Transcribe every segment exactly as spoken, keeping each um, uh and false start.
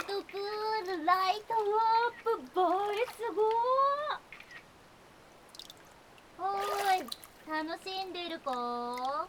トプールライトアップ映えすごー。おーい、楽しんでるか？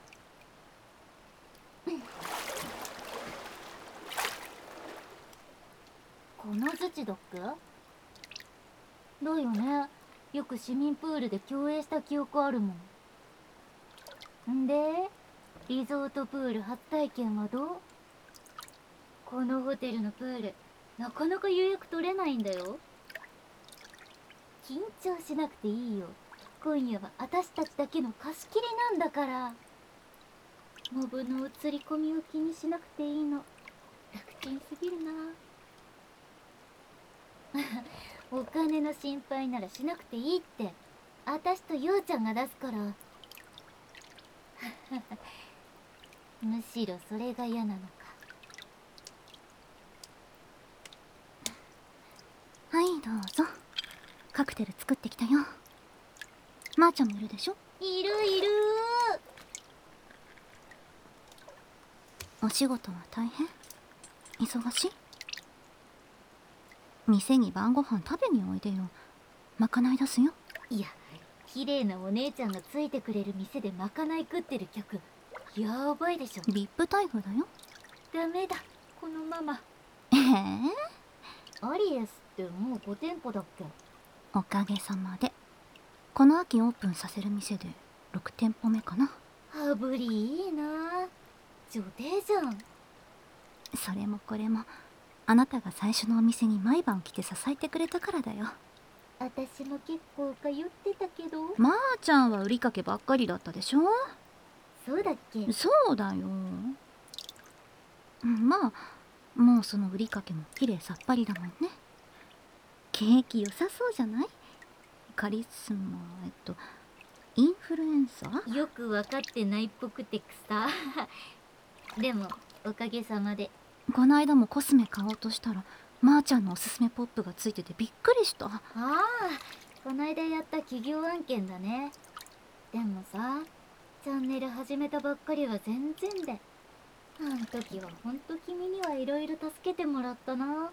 このズチドックだよね。よく市民プールで共演した記憶あるもん。んでリゾートプール初体験はどう？このホテルのプールなかなか予約取れないんだよ。緊張しなくていいよ。今夜は私たちだけの貸し切りなんだから。モブの映り込みを気にしなくていいの。楽ちんすぎるな。お金の心配ならしなくていいって私とようちゃんが出すから。むしろそれが嫌なのか。 はいどうぞ。カクテル作ってきたよ。まーちゃんもいるでしょ？ いるいるお仕事は大変？忙しい？店に晩ご飯食べにおいでよ。まかない出すよ。 いや、綺麗なお姉ちゃんがついてくれる店でまかない食ってる客やばいでしょ。 ビップ待遇だよ。 ダメだこのママ。 ええアリエスってもうご店舗だっけ？ おかげさまでこの秋オープンさせる店でろく店舗目かな。 羽振りいいな。女帝じゃん。 それもこれもあなたが最初のお店に毎晩来て支えてくれたからだよ。 私も結構通ってたけど。 まーちゃんは売りかけばっかりだったでしょ？ そうだっけ？ そうだよ。まあもうその売りかけもきれいさっぱりだもんね。景気良さそうじゃない？カリスマえっとインフルエンサー？ よく分かってないっぽくて草。でもおかげさまで。 こないだもコスメ買おうとしたらまーちゃんのおすすめポップがついててびっくりした。 ああ、こないだやった企業案件だね。でもさ、チャンネル始めたばっかりは全然で。あん時はほんと君にはいろいろ助けてもらったな。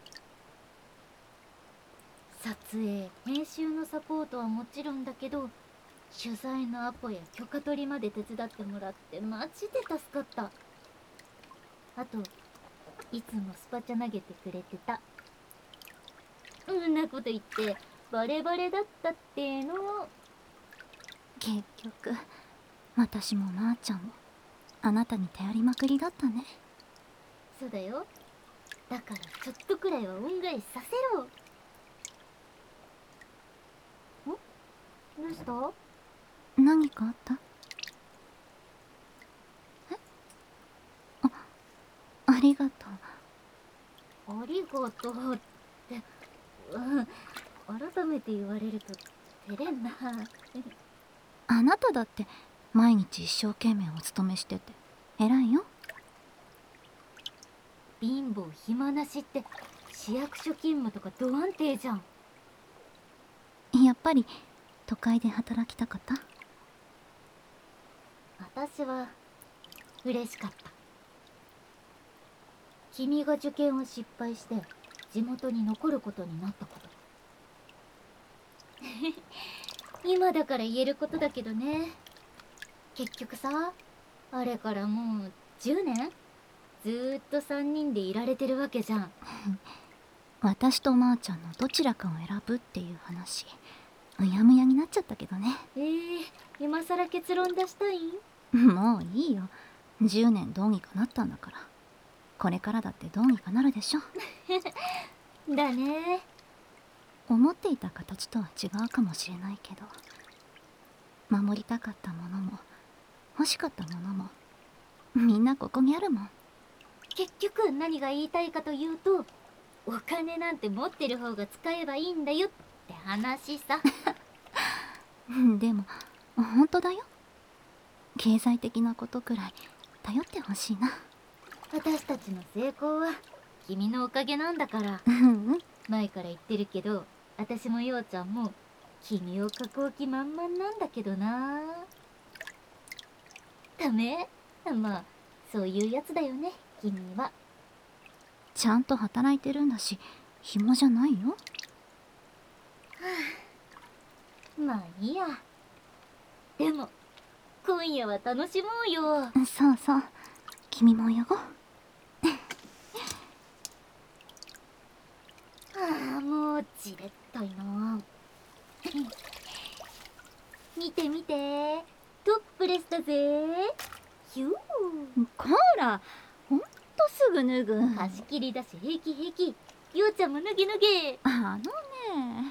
撮影編集のサポートはもちろんだけど、取材のアポや許可取りまで手伝ってもらってマジで助かった。あといつもスパチャ投げてくれてた。うんなこと言ってバレバレだったっての。 結局私もまーちゃんもあなたに頼りまくりだったね。 そうだよ。だからちょっとくらいは恩返しさせろ。ん？どうした？ 何かあった？え？あ、ありがとありがとうって、うん、改めて言われると照れんな。 う。あなただって毎日一生懸命お勤めしてて偉いよ。 貧乏暇なしって市役所勤務とかド安定じゃん。 やっぱり都会で働きたかった？ 私は嬉しかった。君が受験を失敗して地元に残ることになったこと。今だから言えることだけどね。結局さ、あれからもうじゅうねんずーっとさんにんでいられてるわけじゃん。 私とまーちゃんのどちらかを選ぶっていう話うやむやになっちゃったけどね。 えー、今さら結論出したいん？ もういいよ。じゅうねんどうにかなったんだからこれからだってどうにかなるでしょ。 だね。 思っていた形とは違うかもしれないけど守りたかったものも欲しかったものもみんなここにあるもん。 結局何が言いたいかというと、お金なんて持ってる方が使えばいいんだよって話さ。 でも本当だよ。経済的なことくらい頼ってほしいな。 私たちの成功は君のおかげなんだから。 うんうん。 前から言ってるけど、私もようちゃんも君を囲う気満々なんだけどな。ダメ？まあそういうやつだよね君は。 ちゃんと働いてるんだし暇じゃないよ。 まあいいや。でも今夜は楽しもうよ。 そうそう、君も泳ごう。 ああ、もうじれったいな。見て見て、トップレスだぜ。ヒュー。 こら、ほんとすぐ脱ぐ。 貸し切りだし平気平気。ようちゃんも脱げ脱げ。 あのね、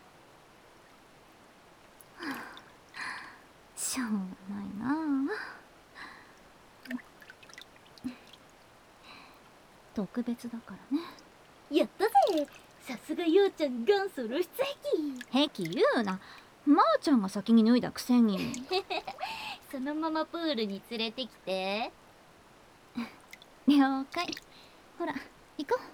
しょうがないなあ。特別だからね。 やったぜ。さすがようちゃん元祖露出癖。 癖言うな。まーちゃんが先に脱いだくせに。 そのままプールに連れてきて。 了解。ほら行こう。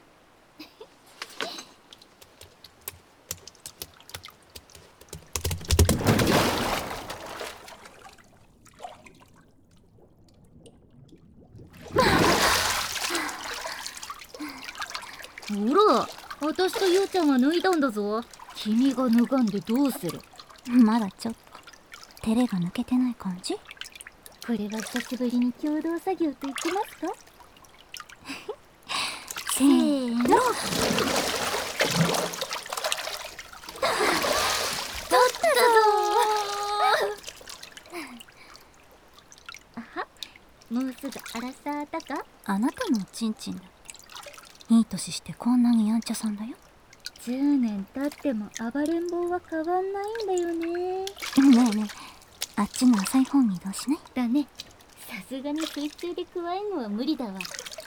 ほら、私とようちゃんは脱いだんだぞ。君が脱がんでどうする。 まだちょっと照れが抜けてない感じ。 これは久しぶりに共同作業と言ってますか。 せーの。 もうすぐアラサーだか。 あなたのおちんちんだ。いい年してこんなにやんちゃさんだよ。 じゅうねん経っても暴れん坊は変わんないんだよね。 ねえねえ、あっちの浅い方に移動しない？ だね。さすがに水中で加えるのは無理だわ。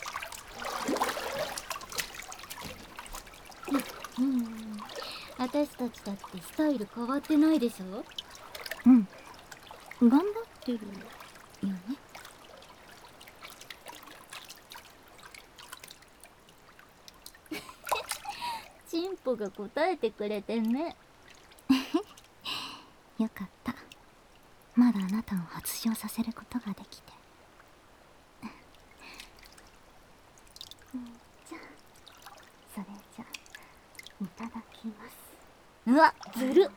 うん、うん、私たちだってスタイル変わってないでしょ。 うん、頑張ってるよね。 チンポが答えてくれてね。 よかった。まだあなたを発情させることができて。じゃあそれじゃいただきます。 うわ、ずるっ。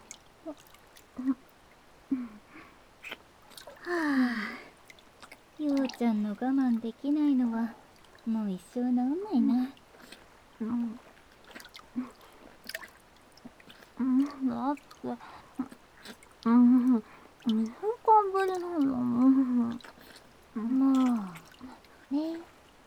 はあ、ようちゃんの我慢できないのはもう一生治んないな。 うんうん、だって、うん、にしゅうかんぶりなんだもん。もうね。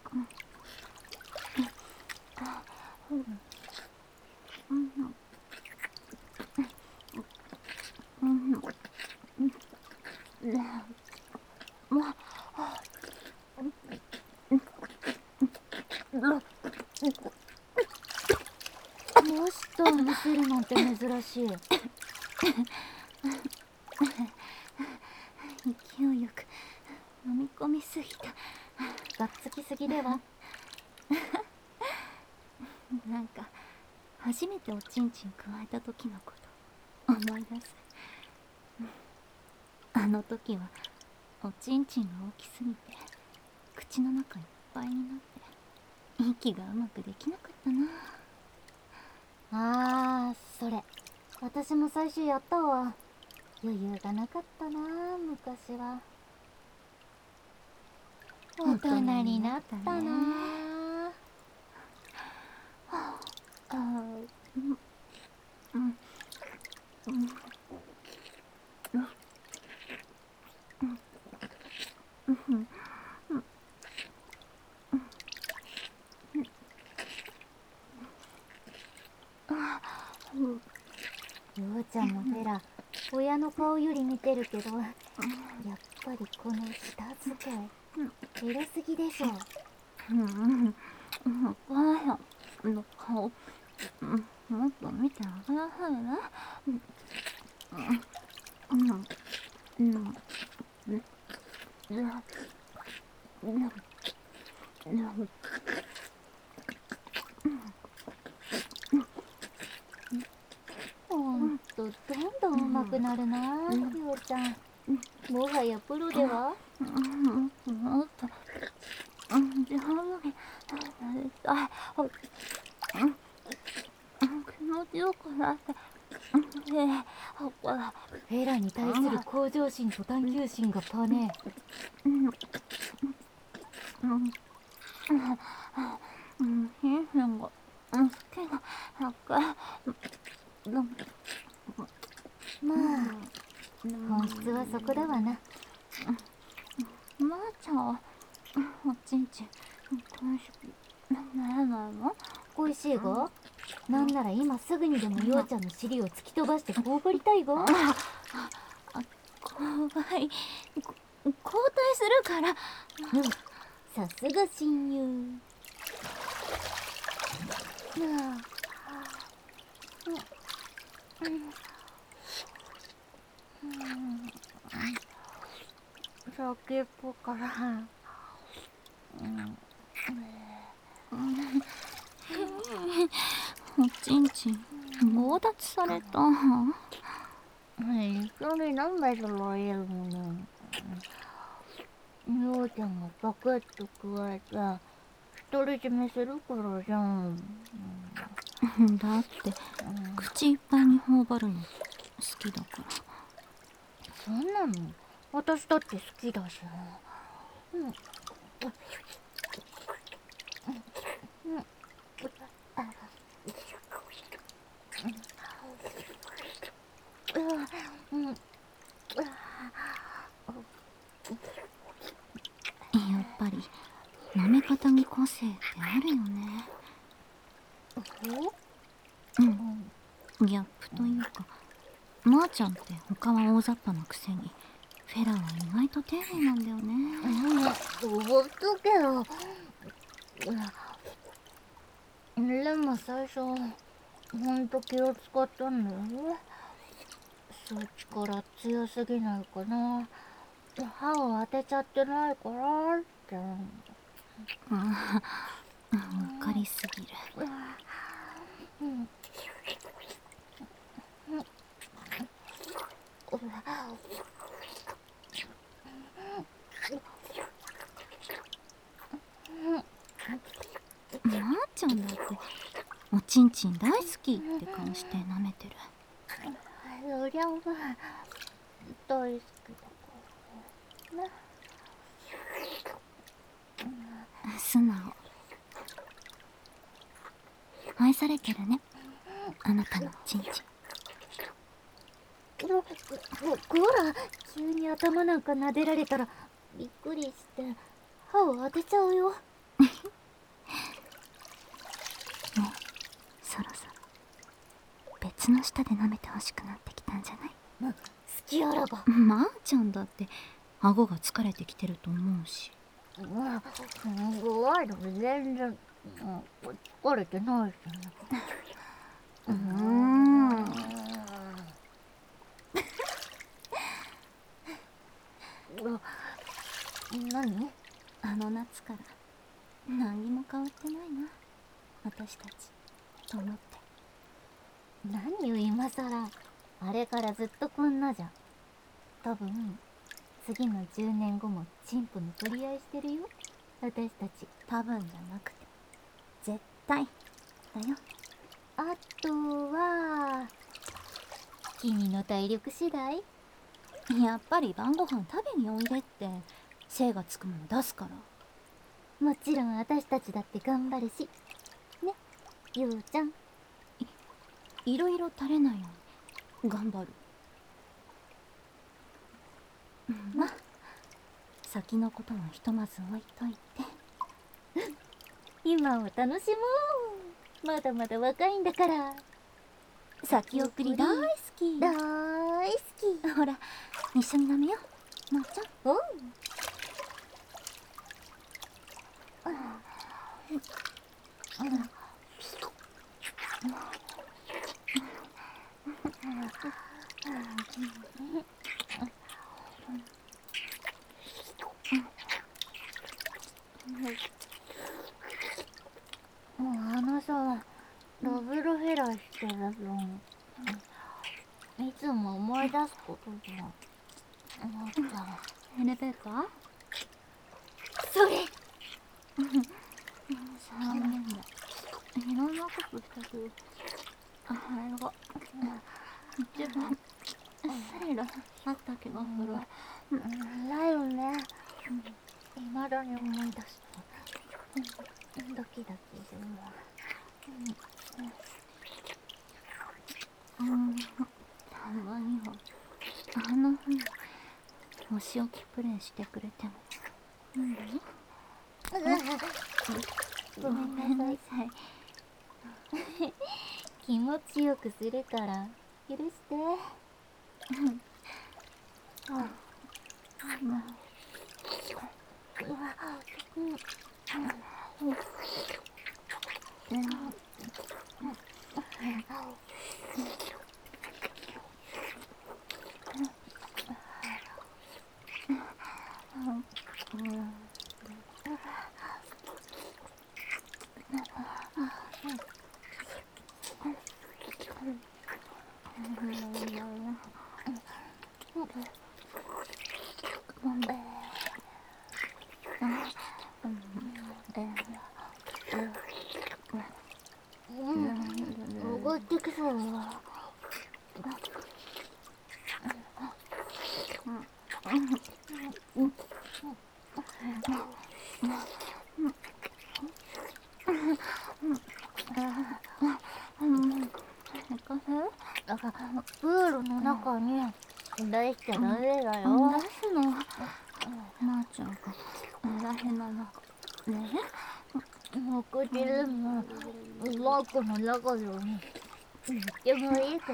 マスター見せるなんて珍しい。 勢いよく飲み込みすぎた。 がっつきすぎでは。 なんか初めておちんちん加えた時のこと思い出す。あの時はおちんちんが大きすぎて口の中いっぱいになって息がうまくできなかったな。 あー、それ私も最初やったわ。余裕がなかったな昔は。大人になったな。 ああ、うんうんうんようちゃんのフェラ、親の顔より似てるけど、やっぱりこの舌使いエロすぎでしょ。 うんうんうん、お母さんの顔、うん、もっと見てあげなさいね。うんうんうんうんうんほんとどんどん上手くなるな、ようちゃん。もはやプロでは。 もっとうんじ半分になりたい。気持ちよくなって。 フェラに対する向上心と探求心がパネ。 うんうん、ヒンヒンが好きなだけ。 まあ本質はそこだわな。 まーちゃんはおちんちん恋しくならないの？ 恋しいが、なんなら今すぐにでもようちゃんの尻を突き飛ばして頬張りたいが。 怖い、こ交代するから。 うん、さすが親友。 先っぽからおちんちん強奪された。 一緒に何枚揃えるの。ようちゃんがパクッと加えて独り占めするからじゃん。 だって口いっぱいに頬張るの好きだから。 そんなの私だって好きだし。うんうんやっぱり舐め方に個性ってあるよね。うん、ギャップというか、まーちゃんって他は大雑把なくせにフェラは意外と丁寧なんだよね。 うん、ほっとけよ。でも最初ほんと気を使ったんだよ。そっちから強すぎないかな、歯を当てちゃってないからって。 ああ、わかりすぎる。 うんまーちゃんだっておちんちん大好きって顔して舐めてる。 そりゃまあ大好きだからね。 素直。愛されてるね、あなたのおちんちん。 こら、急に頭なんか撫でられたらびっくりして歯を当てちゃうよ。 ね、そろそろ別の舌で舐めてほしくなってきたんじゃない？ 好きあらば。 まーちゃんだって顎が疲れてきてると思うし。 うん、すごいの全然、うん、疲れてないしね。 うーん何？ あの夏から何にも変わってないな、私たちと思って。 何よ今さら。あれからずっとこんなじゃん。多分次のじゅうねんごもチンプの取り合いしてるよ、私たち。 多分じゃなくて絶対だよ。 あとは君の体力次第。 やっぱり晩ご飯食べにおいでって精がつくもの出すから。 もちろん私たちだって頑張るしね、ゆうちゃん。 い、いろいろ足れないのに頑張る。まあ先のことはひとまず置いといて今を楽しもう。まだまだ若いんだから。 先送り大好き。 大好き。 ほら一緒に舐めよう、まーちゃん。 おう。あのさ、ダブルフェラーしてる分いつも思い出すことじゃん。 エレベーター？ それ残念だ。いろんなことしたけど、あれが一番スリルあった気がする。 だよね。未だに思い出すとドキドキするわ。 うん、たまにはあんなふうにお仕置きプレイしてくれてもいいんだよ。 ごめんなさい。気持ちよくするから許して。上がってくぞ。プールの中に出しちゃダメだよ。 出すのまーちゃんが大変なのね。 目的でもバッグの中でも行ってもいいけど。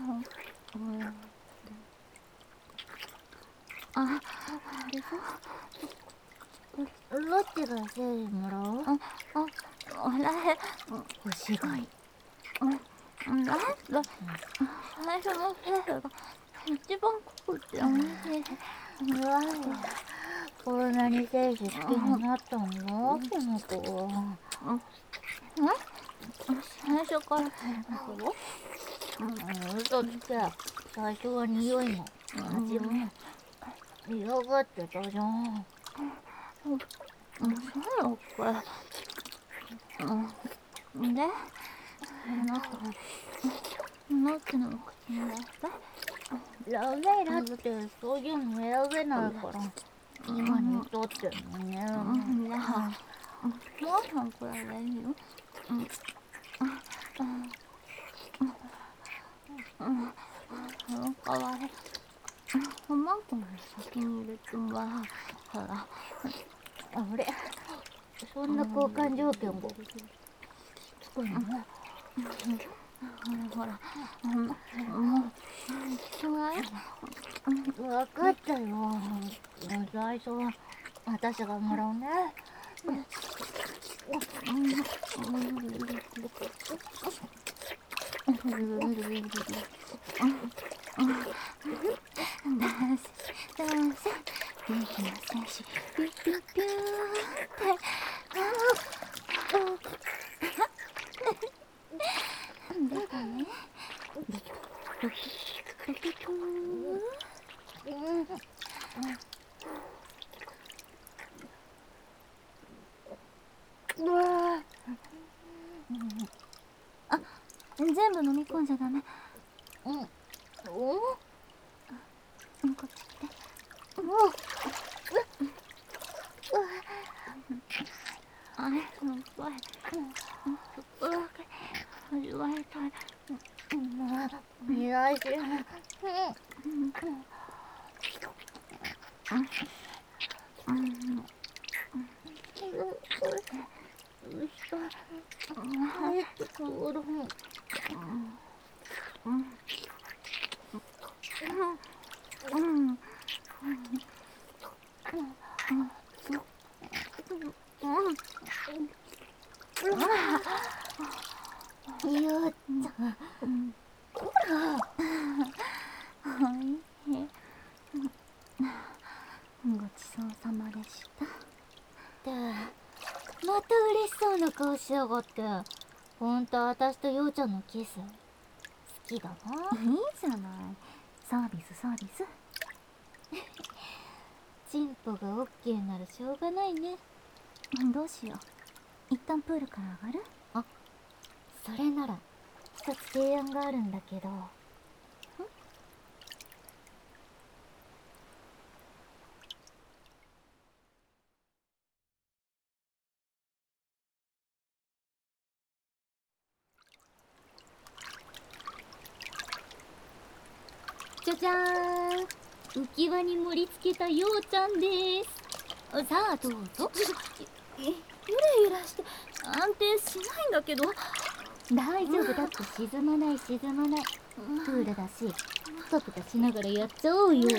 あ、 ロッテが整理もらおう。 あ、あ、あれ星がいい。 なんだ最初のセーフが一番濃くておいしい。 うわい、こんなに精子好きになったんだ、この子は。 最初から嘘つけ。最初は匂いも味も嫌がってたじゃん。 そうこれであなたどっちの口に出したダメだってそういうの選べないから今にとってもね。 じゃあもうさんこれでいいよ。その代わりおまんこの先にいるつもはほらあれ、そんな交換条件もつくの？ ほらもう分かったよ。最初は私がもらうね。 ダンス元気な戦士ピュピュピューって出たね。ドキドキドキあ、全部飲み込んじゃダメ。 うん。お？ うん、こっち来て。あれ、すっごい。ちょっとだけ味わいたい。 見ないし。帰ってくる。ゆうちゃん、こら。 おいしい。ごちそうさまでした。 ってまた嬉しそうな顔しやがって。ほんと私とようちゃんのキス好きだな。 いいじゃない、サービスサービス。 チンポがオッケーならしょうがないね。 どうしよう。一旦プールから上がる？ あ、それなら一つ提案があるんだけど。じゃじゃーん、浮き輪に盛り付けたようちゃんです。さあどうぞ。 ゆらゆらして安定しないんだけど。 大丈夫だって、沈まない沈まない。プールだしプタプタしながらやっちゃおうよ。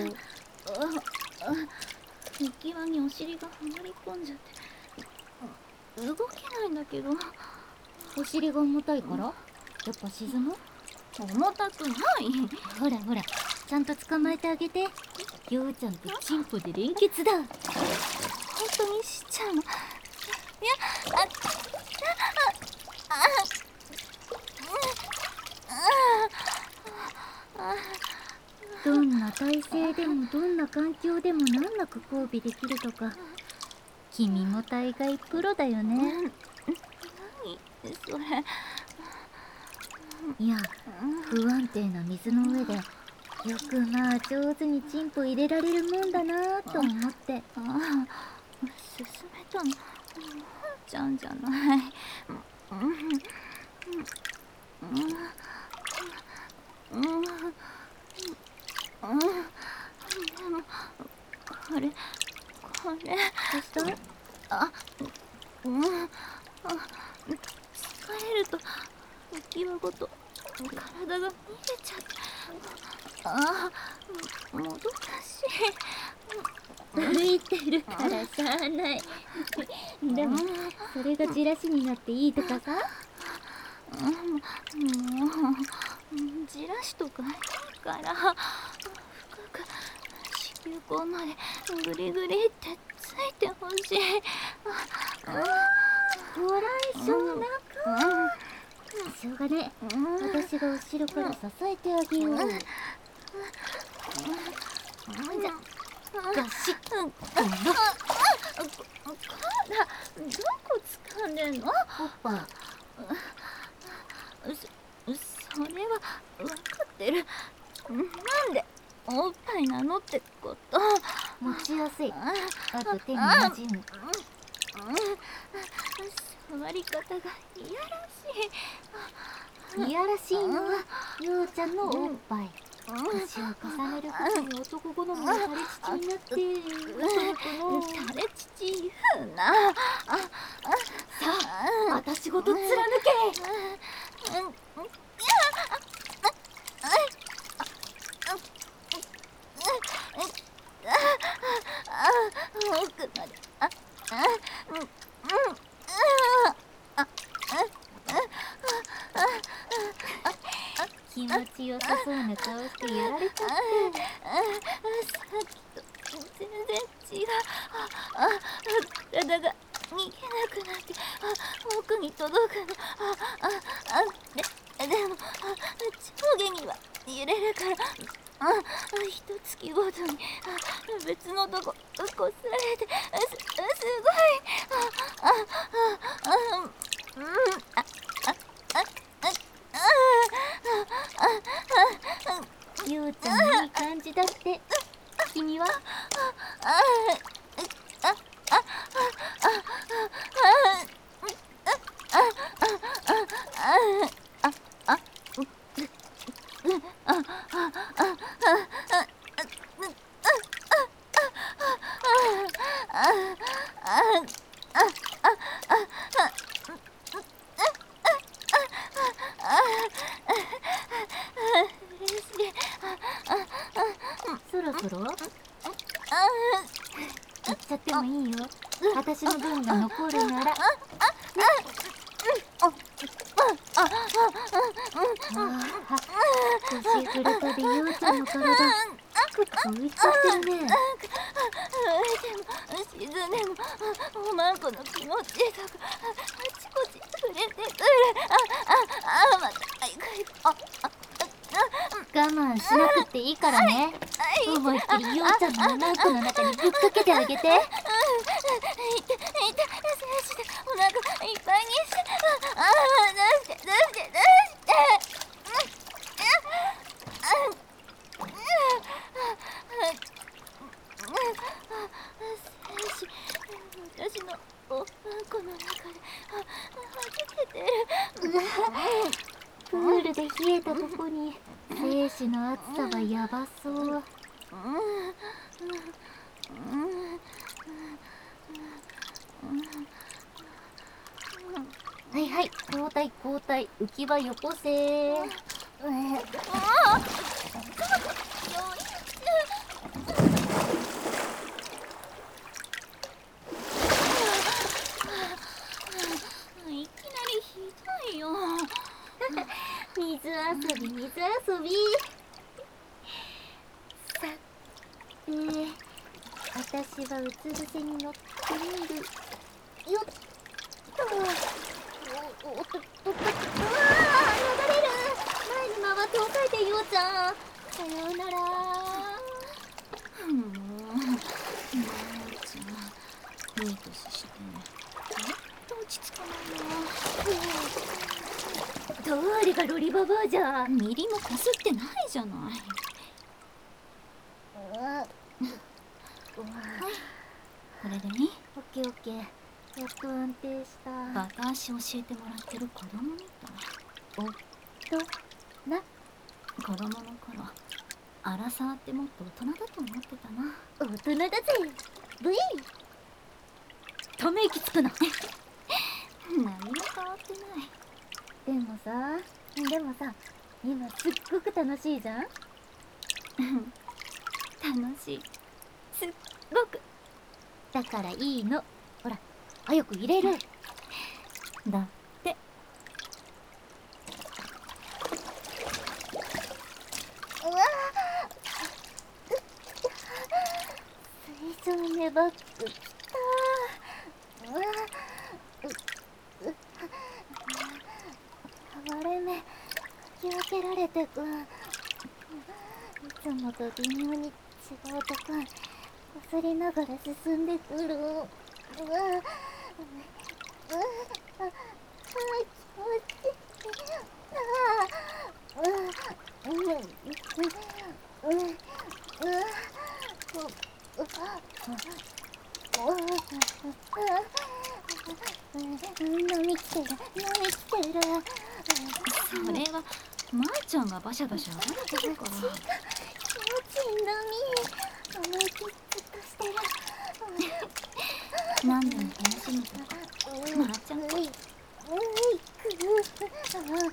浮き輪にお尻がはまり込んじゃって動けないんだけど。 お尻が重たいからやっぱ沈む？ 重たくない。 ほらほら、ちゃんと捕まえてあげて。ようちゃんとチンポで連結だ。 本当にしちゃうの？いや、あ、あ、 どんな体勢でもどんな環境でも難なく交尾できるとか、君も大概プロだよね。 何それ。 いや、不安定な水の上でよくまあ上手にチンポ入れられるもんだなぁと思って。 ああ、進めたのワンちゃんじゃない。うんうんうんうんうん。でもこれこれどうした？ あ、うんあ、疲れると浮き輪ごと体が逃げちゃって。ああ、もどかしい。 浮いてるからしゃあない。でもそれがじらしになっていいとかさ。 うん、もうじらしとかいいから深く子宮口までグリグリってついてほしい。 ご来性なか。しょうがねえ、 うん、 私が後ろから支えてあげよう。じゃガシッとの。 どこ掴んでんの？ おっぱい。 そ、それは分かってる。なんでおっぱいなのってこと。 持ちやすい。あと手になじむ。 触り方がいやらしい。 いやらしいのはようちゃんのおっぱい。年を重ねることに男好みの垂れ乳になって垂れ乳言うな。 さあ私ごと貫け。 奥まで。あ、あ、うん、うん、あ、 気持ちよさそうな顔してやられちゃって。 さっきと全然違う。あ、体が逃げなくなって、あ、奥に届くの。あ、あ、あ、で、でも、あ、上下には揺れるから、あ、一月ごとに、あ、別のとこ、こすられて、す、すごい。あ、あ、あ、あ、うん、あ、あ、あ、 ようちゃんいい感じだって。君は？そろそろ？行っちゃってもいいよ。私の分が残るなら。年ふるたでようちゃんの体くっと浮いちゃってるね。 浮いても沈んでもおまんこの気持ちいいとこあちこち触れてくる。あ、あ、あ、また行く行く。あ、あ、 我慢しなくていいからね。思いっきりようちゃんのマンコの中にぶっかけてあげて。 いて、いて、先プールで冷えたとこに精子の熱さはやばそう。はいはい、交代交代、浮き輪よこせー。 いきなりひどいよ。 水遊び水遊び。さて、私はうつ伏せに乗ってみる。よっと。おおっとっとっと。うわあ、流れる。前に回って押さえて、ようちゃん。さようなら。 うん、まーちゃん、いい年してほんと落ち着かないな。 誰がロリババアじゃ。 ミリもこすってないじゃない。 はい、 これでいい？ オッケーオッケー。やっと安定した。 バカ足教えてもらってる子供みたい。 おっとな。 子供の頃、アラサーってもっと大人だと思ってたな。 大人だぜ。ブイ。ため息つくな。 何も変わってない。 でもさ、でもさ、今すっごく楽しいじゃん。 楽しい。すっごく。 だからいいの。ほら、早く入れる。 だって。 うわ水槽粘ってきた。うわ割れ目かき分けられてく。いつもと微妙に違うとここすりながら進んでくる。うわうわああ気持ちいい。ああうんうんうんうん飲みきてる飲みきてる。 それはまーちゃんがバシャバシャ暴れてるから。 気持ちいい飲み思い切ってとしてる。 何でも楽しむとこまーちゃん。 ういういうくああ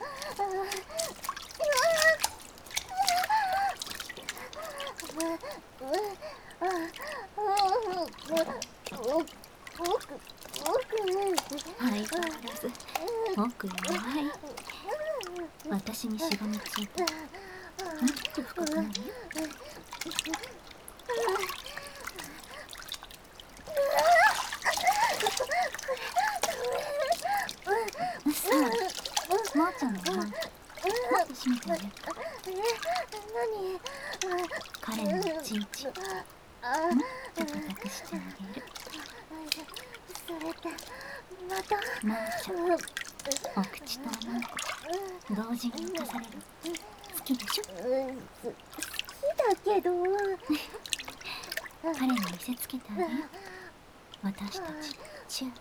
相変わらず奥弱い。私にしがみついてもっと深くなるよ。さあ、まーちゃんの前もっと閉めてあげる。彼のいちいちもっと固くしてあげる。 それってまたまーちゃん、お口とおまんこ同時に満たされる。好きでしょ？ 好きだけど彼に見せつけてあげよう。私たちチュー。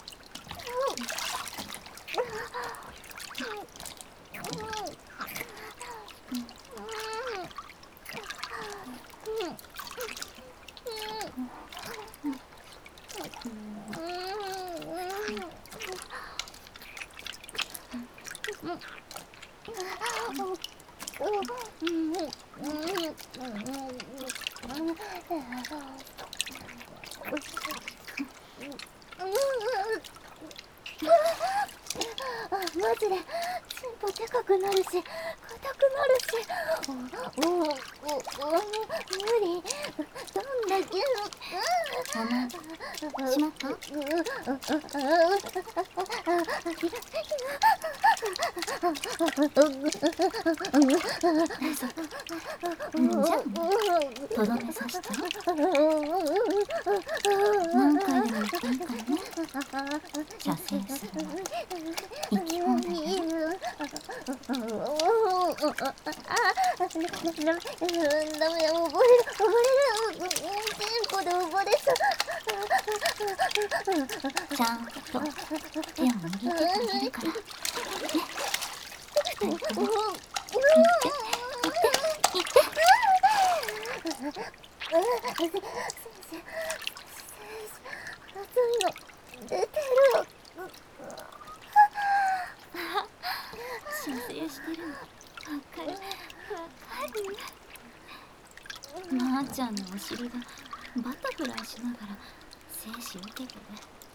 マジでチンポでかくなるし硬くなるし、おおおお無理。どんだけおまんしまった？うんじゃとどめさせて。何回でも言っていいからね。射精するの息込んでね。 ダメ溺れる溺れるチンポで溺れそう。 ちゃんと手を握ってあげるからね。 二人とも。先生、熱いの出てる。 申請してるの。わかるわかる。まーちゃんのお尻がバタフライしながら精子受けてる。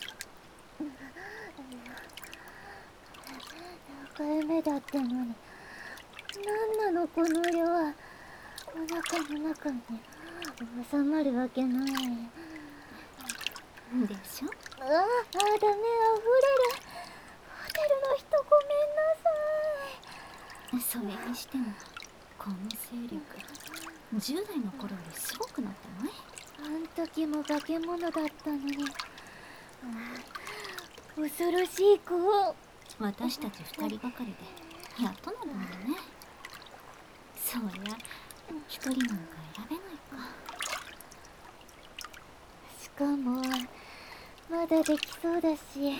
何回目だってのに、何なのこの量は。お腹の中に収まるわけない。 でしょ。 ああ、ダメ、溢れる。ホテルの人ごめんなさい。 それにしてもこの勢力、じゅう代の頃よりすごくなったない？ あん時も化け物だったのに。恐ろしい子。 私たち二人がかりでやっとなるんだね。そりゃ一人なんか選べないか。 しかもまだできそうだし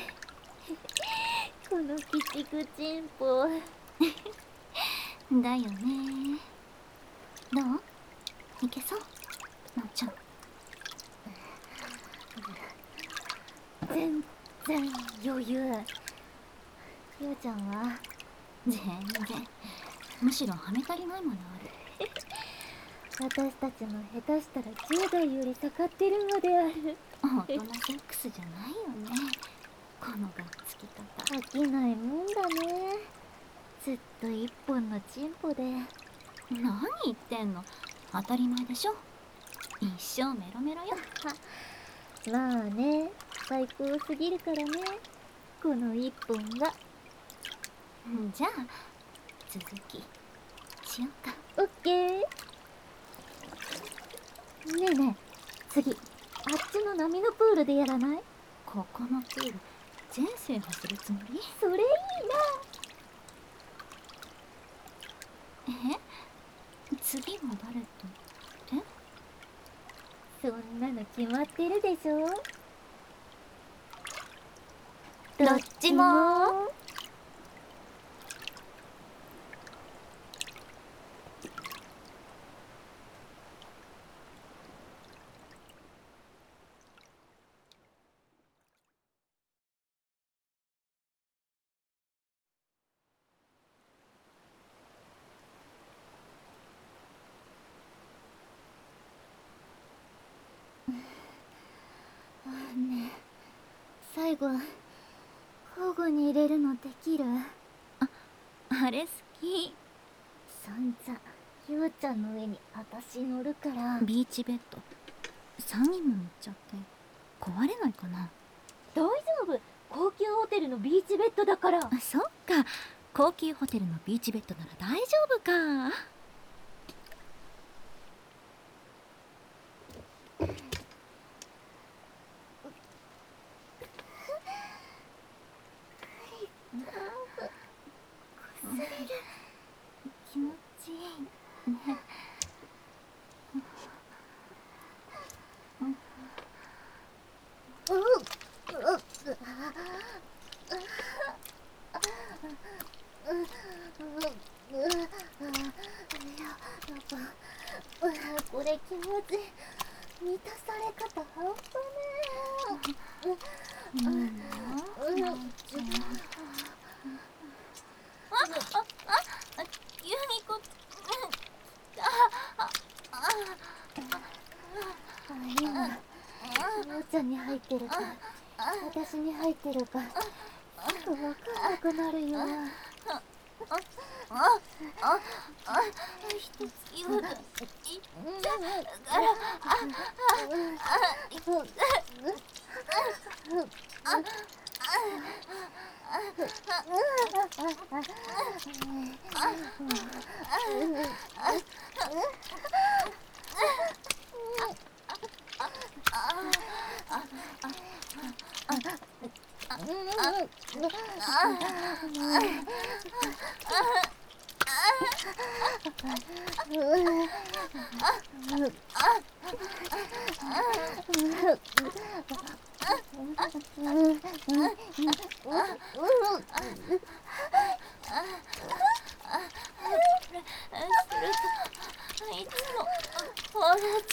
この鬼畜チンポだよね。どう？いけそう？なっちゃん。 全然余裕。ひよちゃんは？ 全然。むしろはめ足りないものある。 私たちも下手したらじゅう代より盛ってるのである。 大人セックスじゃないよね、このがっつき方。 飽きないもんだね。ずっと一本のチンポで。 何言ってんの、当たり前でしょ。一生メロメロよ。 まあね、最高すぎるからね、この一本が。 じゃあ続きしようか。 オッケー。ねえねえ、次あっちの波のプールでやらない？ ここのプール全制覇するつもり？ それいいえ？次は誰と？え？ な。そんなの決まってるでしょ。 どっちもねえ、最後交互に入れるのできる？ あれ好き。 さんざひよちゃんの上に私乗るから。 ビーチベッドさんにんも乗っちゃって壊れないかな？ 大丈夫、高級ホテルのビーチベッドだから。 あ、そっか、高級ホテルのビーチベッドなら大丈夫か。気持ちいいね。 これ気持ち満たされ方半端ねえ。うん、 ユニコ、 今ひよちゃんに入ってるか私に入ってるかちょっと分かんなくなるよ。 一つ言うと言ったから。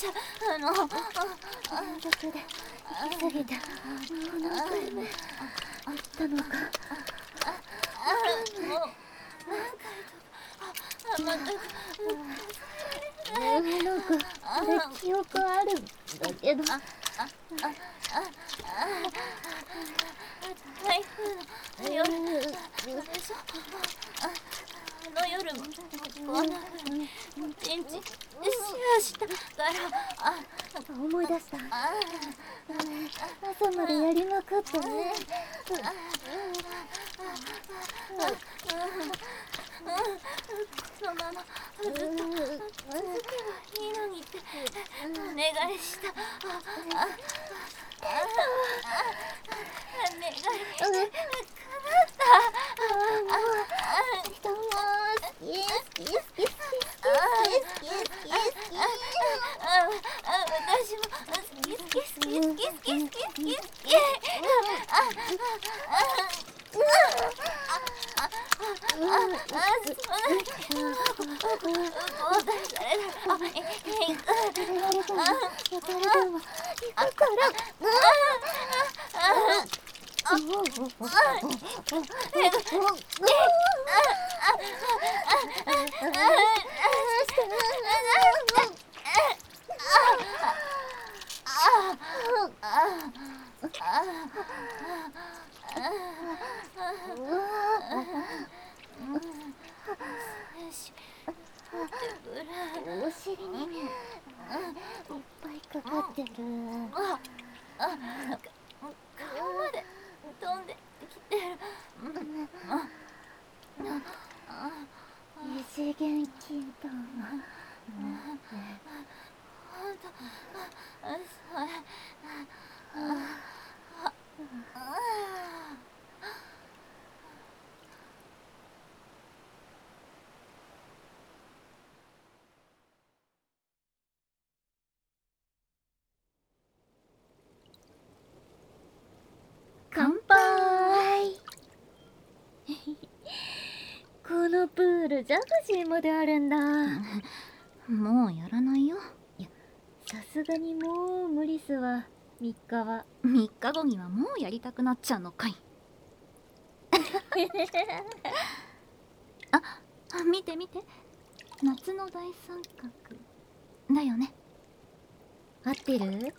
ちゃあの連続で行き過ぎてもう何回目行ったのか。 あもう何回とかあまたうんなんかあれ記憶あるんだけど。 台風の夜でしょ。あの夜もこんな風に一日シェアしたからあ思い出した。朝までやりまくってね。 このままずっと続けばいいのにってお願いした。ああ願い叶った。 人も好き好き好き好き好き好き好き好き。 私も好き好き好き好き好き好き好き好き。 お尻にいっぱいかかってる。 顔まで飛んできてる。 異次元筋トン。 ほんとそれ乾杯。このプールジャグジーまであるんだ。 もうやらないよ。 いやさすがにもう無理っすわ。みっかはみっかごにはもうやりたくなっちゃうのかい。あ、見て見て、夏の大三角だよね。 合ってる？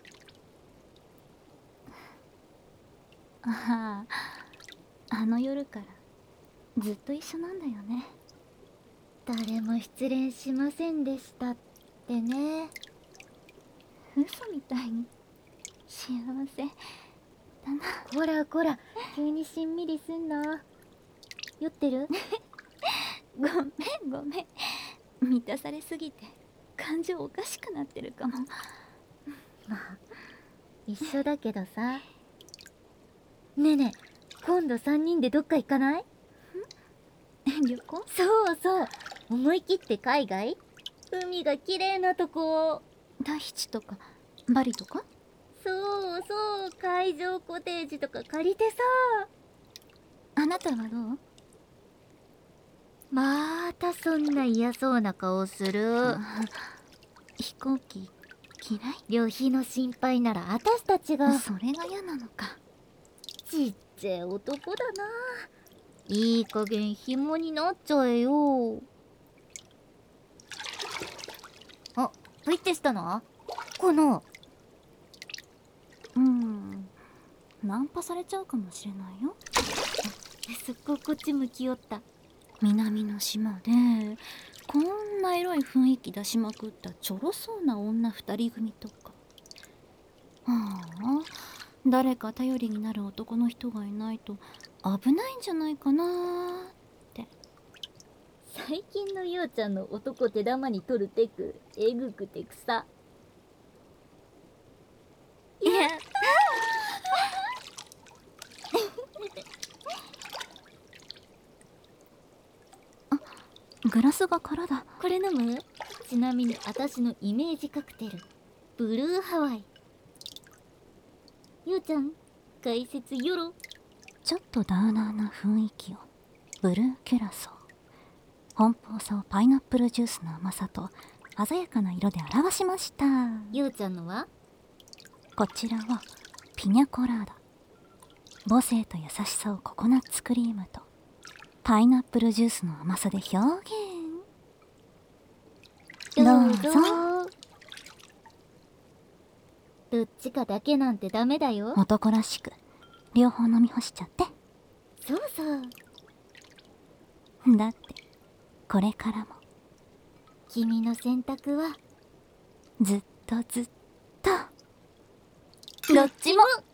ああ、あの夜からずっと一緒なんだよね。 誰も失恋しませんでしたってね。 嘘みたいに幸せだな。 こらこら、急にしんみりすんな。酔ってる？ ごめんごめん、満たされすぎて感情おかしくなってるかも。 まあ一緒だけどさ。ねえねえ、今度さんにんでどっか行かない？ 旅行？ そうそう、思い切って海外？海が綺麗なとこ。 タヒチとかバリとか？ そうそう、海上コテージとか借りてさ。 あなたはどう？ またそんな嫌そうな顔する。 飛行機嫌い？ 旅費の心配なら私たちが。 それが嫌なのか。 ちっちゃい男だな。いい加減紐になっちゃえよ。あ、プイってしたの？このうん、ナンパされちゃうかもしれないよ。 そここっち向きよった。 南の島でこんなエロい雰囲気出しまくったちょろそうな女二人組とか。ああ、誰か頼りになる男の人がいないと危ないんじゃないかなーって。 最近のようちゃんの男手玉に取るテクえぐくて草。 いやあ、グラスが空だ。 これ飲む？ちなみに私のイメージカクテルブルーハワイ。ようちゃん解説よろ。 ちょっとダウナーな雰囲気をブルーキュラソー。奔放さをパイナップルジュースの甘さと鮮やかな色で表しました。 ゆうちゃんのは？ こちらはピニャコラーダ。母性と優しさをココナッツクリームとパイナップルジュースの甘さで表現。どうぞ。 どっちかだけなんてダメだよ。 男らしく両方飲み干しちゃって。 そうそう。 だってこれからも君の選択はずっとずっとどっちも